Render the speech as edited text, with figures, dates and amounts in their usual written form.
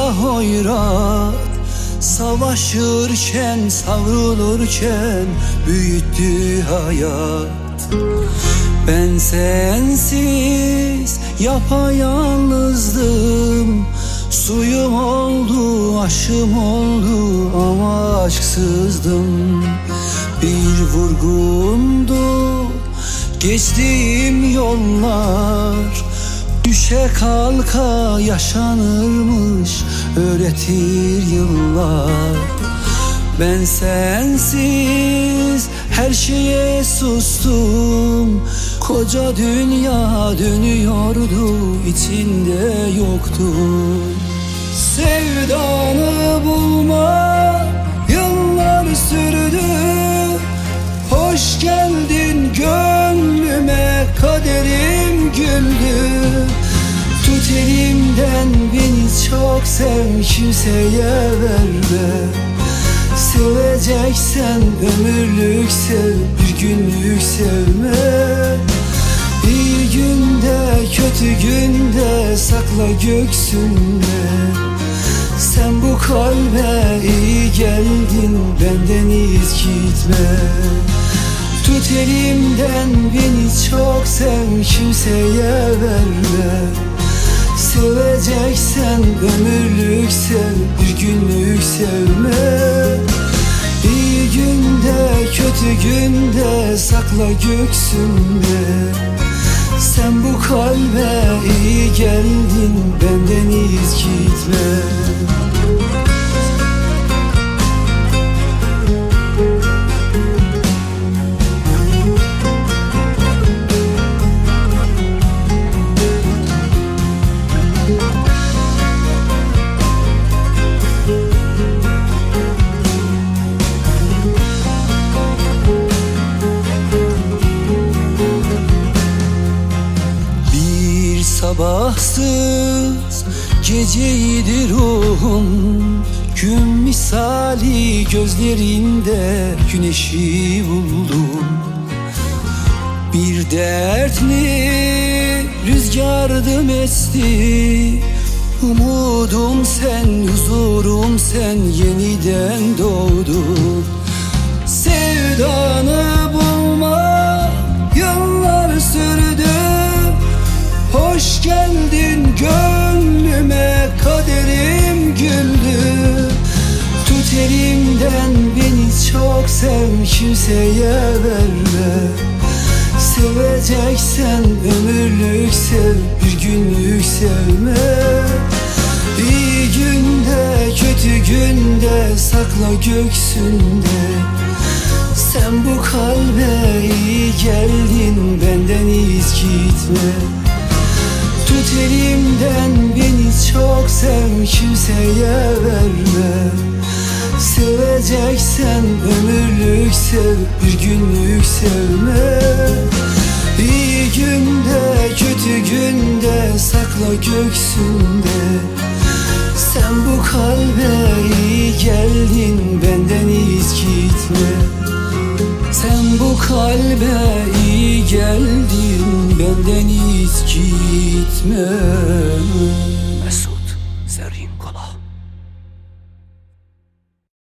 hoyrat, savaşırken, savrulurken büyüttü hayat. Ben sensiz yapayalnızdım, suyum oldu, aşım oldu ama aşksızdım. Bir vurgundu geçtiğim yollar, düşe kalka yaşanırmış öğretir yıllar. Ben sensiz her şeye sustum, koca dünya dönüyordu, içinde yoktun. Sevdanı bulma yıllar sürdü, hoş geldin gönlüme, kaderim güldü. Tut elimden beni çok sev, kimseye verme. Seveceksen ömürlük sev, bir günlük sevme. İyi günde kötü günde sakla göksünde. Sen bu kalbe iyi geldin, benden iz gitme. Tut elimden beni çok sev, kimseye verme. Seveceksen ömürlük sev, bir günlük sevme. İyi günde kötü günde sakla göksünde. Sen bu kalbe iyi geldin, benden iz gitme. Sabahsız geceydi ruhum, gün misali gözlerinde güneşi buldum. Bir dertli rüzgardım esti, umudum sen, huzurum sen, yeniden doğdum. Sevdanı bulma yıllar sürdü, hoş geldin gönlüme, kaderim güldü. Tut elimden beni çok sev, kimseye verme. Seveceksen ömürlük sev, bir günlük sevme. İyi günde kötü günde sakla göksünde. Sen bu kalbe iyi geldin, benden iz gitme. Tut elimden beni çok sev, kimseye verme. Seveceksen ömürlük sev, bir günlük sevme. İyi günde kötü günde sakla göksünde. Sen bu kalbe iyi geldin, benden iz gitme. Sen bu kalbe iyi geldin, benden iz gitme.